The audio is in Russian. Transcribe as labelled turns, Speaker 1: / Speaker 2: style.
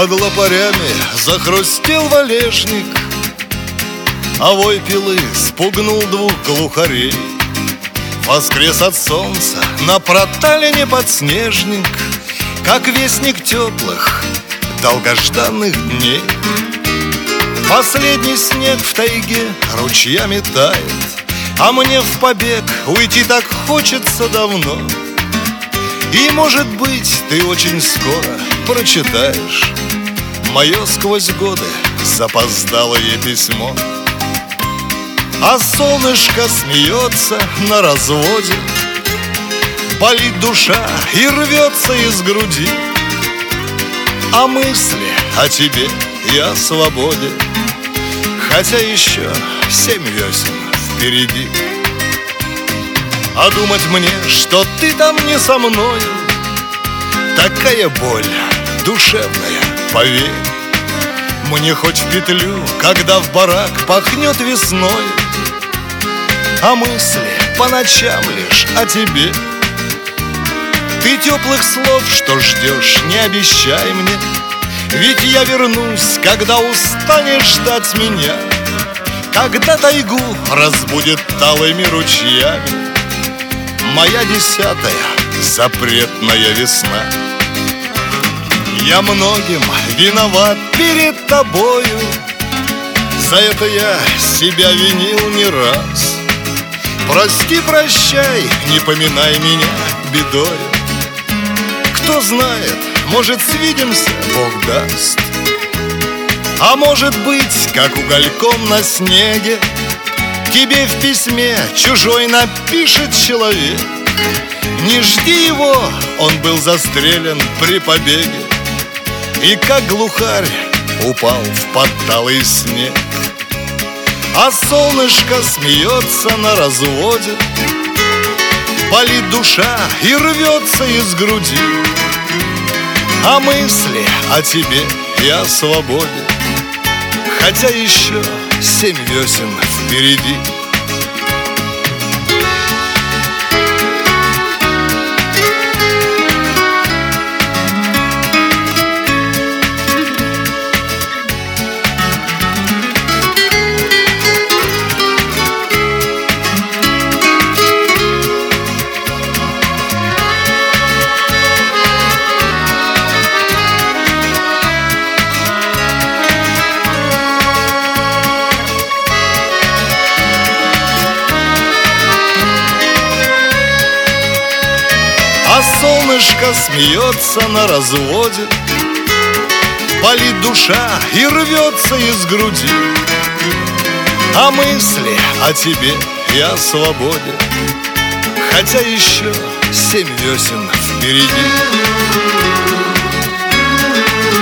Speaker 1: Под лопарями захрустел валежник, а вой пилы спугнул двух глухарей. Воскрес от солнца на проталине подснежник, как вестник теплых, долгожданных дней. Последний снег в тайге ручьями тает, а мне в побег уйти так хочется давно. И, может быть, ты очень скоро прочитаешь мое сквозь годы запоздалое письмо. А солнышко смеется на разводе, болит душа и рвется из груди, а мысли о тебе и о свободе, хотя еще 7 весен впереди. А думать мне, что ты там не со мною, такая боль душевная, поверь. Мне хоть в петлю, когда в барак пахнет весной, а мысли по ночам лишь о тебе. Ты теплых слов, что ждешь, не обещай мне, ведь я вернусь, когда устанешь ждать меня, когда тайгу разбудит талыми ручьями моя 10-я запретная весна. Я многим виноват перед тобою, за это я себя винил не раз. Прости, прощай, не поминай меня бедою. Кто знает, может, свидимся, Бог даст. А может быть, как угольком на снеге, тебе в письме чужой напишет человек: не жди его, он был застрелен при побеге, и как глухарь упал в подталый снег. А солнышко смеется на разводе, болит душа и рвется из груди, а мысли о тебе и о свободе, хотя еще 7 весен впереди. А солнышко смеется на разводе, болит душа и рвется из груди, а мысли о тебе и о свободе, хотя еще 7 весен впереди.